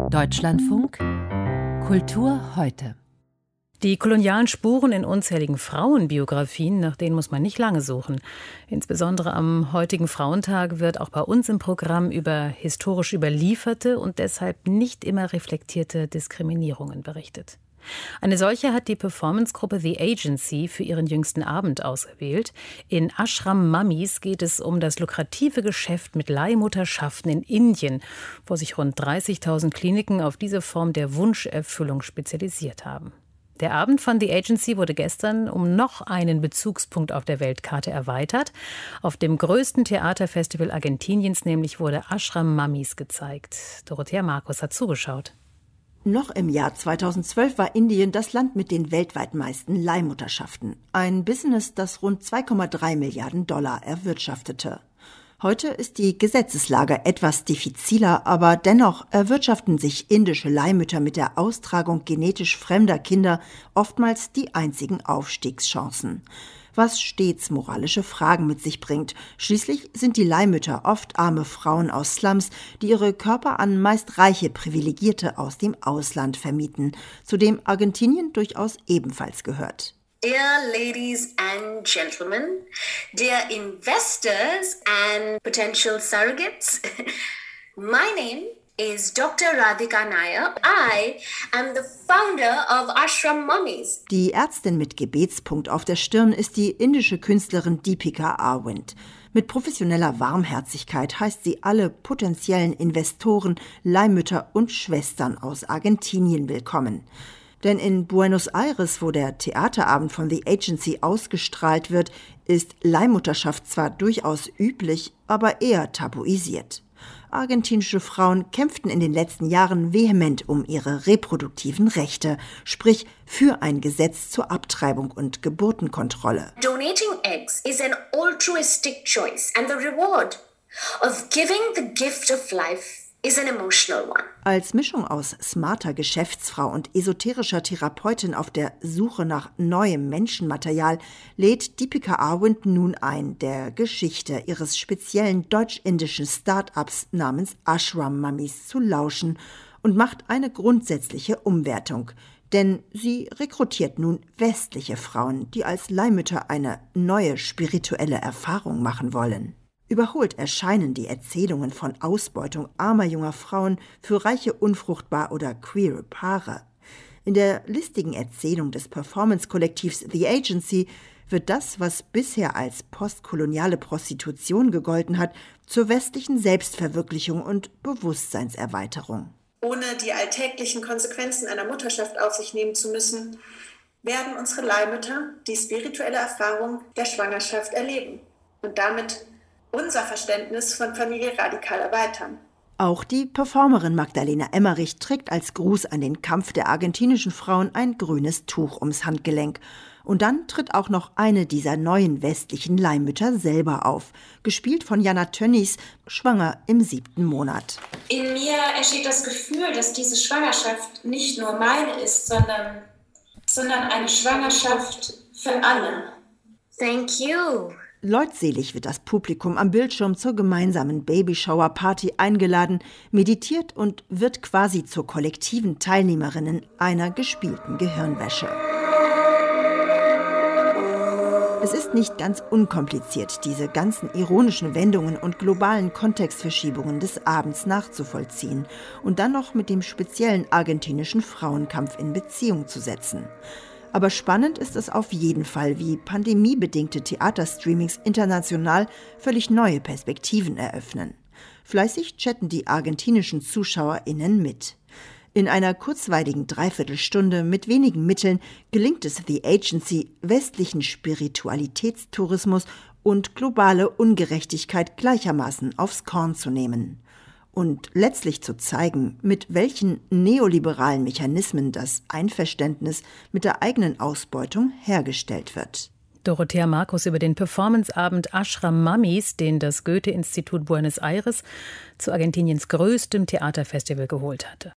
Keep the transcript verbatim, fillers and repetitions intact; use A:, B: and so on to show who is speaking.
A: Deutschlandfunk Kultur heute.
B: Die kolonialen Spuren in unzähligen Frauenbiografien, nach denen muss man nicht lange suchen. Insbesondere am heutigen Frauentag wird auch bei uns im Programm über historisch überlieferte und deshalb nicht immer reflektierte Diskriminierungen berichtet. Eine solche hat die Performancegruppe The Agency für ihren jüngsten Abend auserwählt. In Ashram Mummies geht es um das lukrative Geschäft mit Leihmutterschaften in Indien, wo sich rund dreißigtausend Kliniken auf diese Form der Wunscherfüllung spezialisiert haben. Der Abend von The Agency wurde gestern um noch einen Bezugspunkt auf der Weltkarte erweitert. Auf dem größten Theaterfestival Argentiniens nämlich wurde Ashram Mummies gezeigt. Dorothea Markus hat zugeschaut.
C: Noch im Jahr zweitausendzwölf war Indien das Land mit den weltweit meisten Leihmutterschaften. Ein Business, das rund zwei Komma drei Milliarden Dollar erwirtschaftete. Heute ist die Gesetzeslage etwas diffiziler, aber dennoch erwirtschaften sich indische Leihmütter mit der Austragung genetisch fremder Kinder oftmals die einzigen Aufstiegschancen. Was stets moralische Fragen mit sich bringt. Schließlich sind die Leihmütter oft arme Frauen aus Slums, die ihre Körper an meist reiche Privilegierte aus dem Ausland vermieten, zu dem Argentinien durchaus ebenfalls gehört.
D: Dear ladies and gentlemen, dear investors and potential surrogates, my name is Doktor Radhika Nair. I am the founder of Ashram Mummies.
C: Die Ärztin mit Gebetspunkt auf der Stirn ist die indische Künstlerin Deepika Arvind. Mit professioneller Warmherzigkeit heißt sie alle potenziellen Investoren, Leihmütter und Schwestern aus Argentinien willkommen. Denn in Buenos Aires, wo der Theaterabend von The Agency ausgestrahlt wird, ist Leihmutterschaft zwar durchaus üblich, aber eher tabuisiert. Argentinische Frauen kämpften in den letzten Jahren vehement um ihre reproduktiven Rechte, sprich für ein Gesetz zur Abtreibung und Geburtenkontrolle.
D: Donating eggs is an altruistic choice and the reward of giving the gift of life is an emotional one.
C: Als Mischung aus smarter Geschäftsfrau und esoterischer Therapeutin auf der Suche nach neuem Menschenmaterial lädt Deepika Arvind nun ein, der Geschichte ihres speziellen deutsch-indischen Start-ups namens Ashram Mummies zu lauschen und macht eine grundsätzliche Umwertung. Denn sie rekrutiert nun westliche Frauen, die als Leihmütter eine neue spirituelle Erfahrung machen wollen. Überholt erscheinen die Erzählungen von Ausbeutung armer junger Frauen für reiche, unfruchtbar oder queere Paare. In der listigen Erzählung des Performance-Kollektivs The Agency wird das, was bisher als postkoloniale Prostitution gegolten hat, zur westlichen Selbstverwirklichung und Bewusstseinserweiterung.
E: Ohne die alltäglichen Konsequenzen einer Mutterschaft auf sich nehmen zu müssen, werden unsere Leihmütter die spirituelle Erfahrung der Schwangerschaft erleben und damit unser Verständnis von Familie radikal erweitern.
C: Auch die Performerin Magdalena Emmerich trägt als Gruß an den Kampf der argentinischen Frauen ein grünes Tuch ums Handgelenk. Und dann tritt auch noch eine dieser neuen westlichen Leihmütter selber auf, gespielt von Jana Tönnies, schwanger im siebten Monat.
F: In mir entsteht das Gefühl, dass diese Schwangerschaft nicht nur meine ist, sondern, sondern eine Schwangerschaft für alle.
D: Thank you.
C: Leutselig wird das Publikum am Bildschirm zur gemeinsamen Babyshower-Party eingeladen, meditiert und wird quasi zur kollektiven Teilnehmerinnen einer gespielten Gehirnwäsche. Es ist nicht ganz unkompliziert, diese ganzen ironischen Wendungen und globalen Kontextverschiebungen des Abends nachzuvollziehen und dann noch mit dem speziellen argentinischen Frauenkampf in Beziehung zu setzen. Aber spannend ist es auf jeden Fall, wie pandemiebedingte Theaterstreamings international völlig neue Perspektiven eröffnen. Fleißig chatten die argentinischen ZuschauerInnen mit. In einer kurzweiligen Dreiviertelstunde mit wenigen Mitteln gelingt es The Agency, westlichen Spiritualitätstourismus und globale Ungerechtigkeit gleichermaßen aufs Korn zu nehmen. Und letztlich zu zeigen, mit welchen neoliberalen Mechanismen das Einverständnis mit der eigenen Ausbeutung hergestellt wird.
B: Dorothea Markus über den Performanceabend Ashram Mummies, den das Goethe-Institut Buenos Aires zu Argentiniens größtem Theaterfestival geholt hatte.